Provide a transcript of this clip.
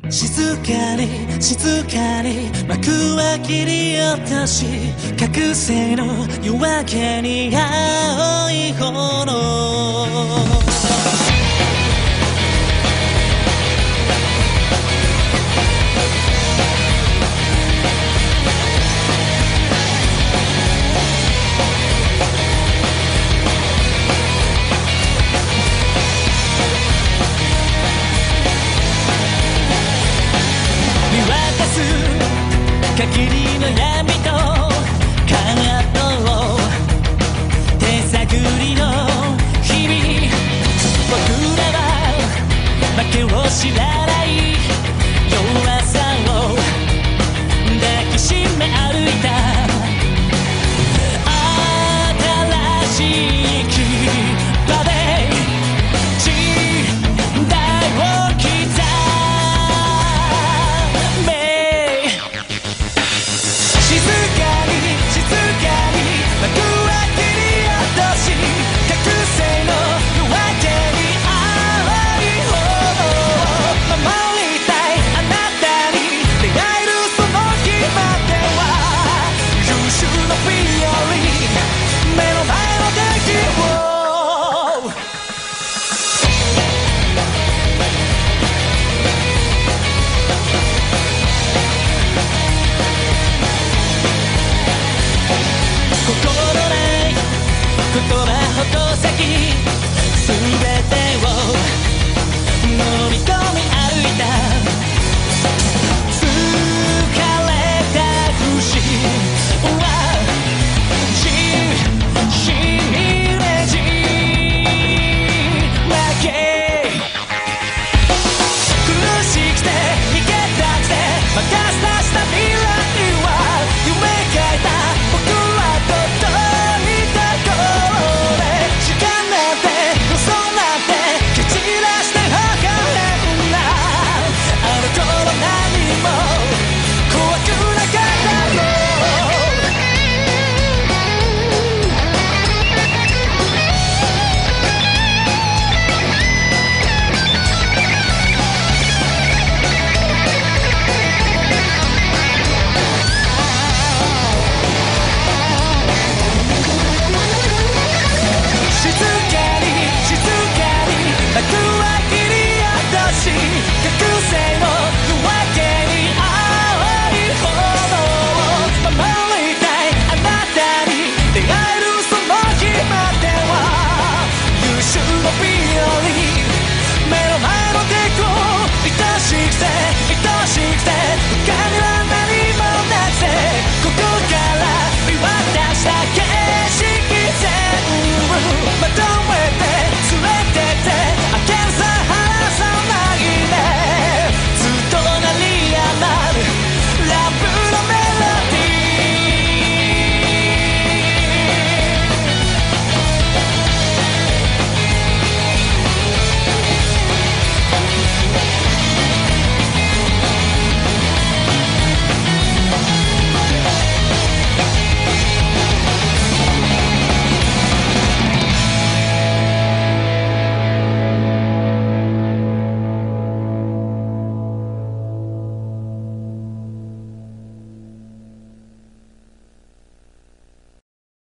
静かに静かに幕は切り落とし、覚醒の夜明けに青い炎。限りの闇と葛藤、手探りの日々、僕らは負けを知らない弱さを抱きしめ歩いた。新しい生き場で時代を刻め。静かに静かに幕は切り落とし、覚醒の夜明けに青い炎を守りたい。あなたに出会えるその日までは、優秀の美より目の前の敵を。心ない言葉ほど先